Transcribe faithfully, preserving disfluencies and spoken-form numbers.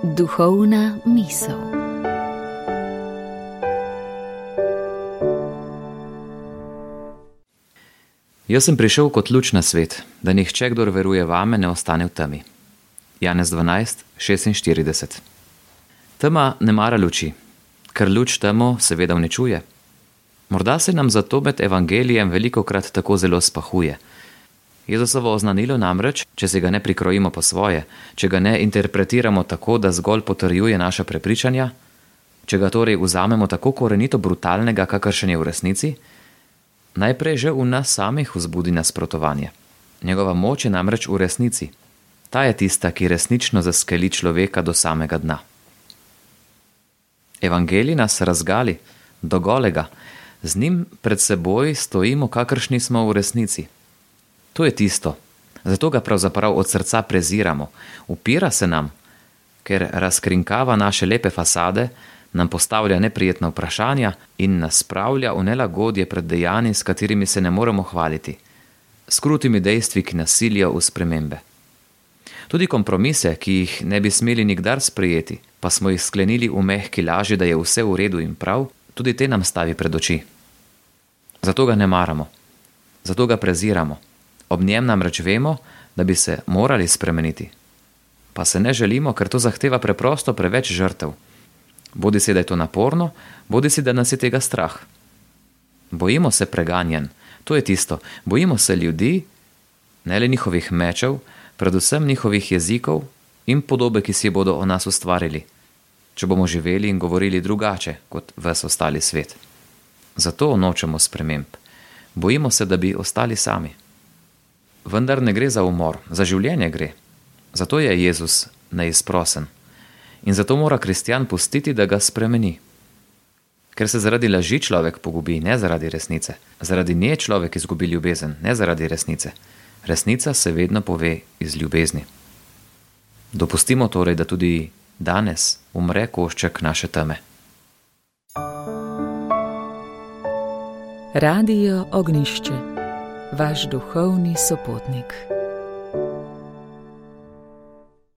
Duhovna misel. Jaz sem prišel kot luč na svet, da nihče, kdor veruje vame, ne ostane v temi. Janez dvanajst, šestinštirideset. Tema ne mara luči, ker luč temo seveda uničuje. Morda se nam zato med evangelijem velikokrat tako zelo spahuje. Jezusovo oznanilo namreč, če se ga ne prikrojimo po svoje, če ga ne interpretiramo tako, da zgolj potrjuje naša prepričanja, če ga torej vzamemo tako korenito brutalnega, kakršen je v resnici, najprej že v nas samih vzbudi nasprotovanje. Njegova moč je namreč v resnici. Ta je tista, ki resnično zaskeli človeka do samega dna. Evangelij nas razgali, do golega, z njim pred seboj stojimo, kakršni smo v resnici. To je tisto, zato ga pravzaprav od srca preziramo, upira se nam, ker razkrinkava naše lepe fasade, nam postavlja neprijetna vprašanja in nas spravlja v nelagodje pred dejanji, s katerimi se ne moremo hvaliti, s krutimi dejstvi, ki nas silijo v spremembe. Tudi kompromise, ki jih ne bi smeli nikdar sprejeti, pa smo jih sklenili v mehki laži, da je vse v redu in prav, tudi te nam stavi pred oči. Zato ga ne maramo, zato ga preziramo. Ob njem namreč vemo, da bi se morali spremeniti. Pa se ne želimo, ker to zahteva preprosto preveč žrtev. Bodi si, da je to naporno, bodi si, da nas je tega strah. Bojimo se preganjanj, to je tisto, bojimo se ljudi, ne le njihovih mečev, predvsem njihovih jezikov in podobe, ki si bodo o nas ustvarili, če bomo živeli in govorili drugače kot ves ostali svet. Zato nočemo sprememb. Bojimo se, da bi ostali sami. Vendar ne gre za umor, za življenje gre. Zato je Jezus neizprosen. In zato mora kristjan pustiti, da ga spremeni. Ker se zaradi laži človek pogubi, ne zaradi resnice. Zaradi nje človek izgubi ljubezen, ne zaradi resnice. Resnica se vedno pove iz ljubezni. Dopustimo torej, da tudi danes umre košček naše teme. Radio Ognjišče, vaš duhovni sopotnik.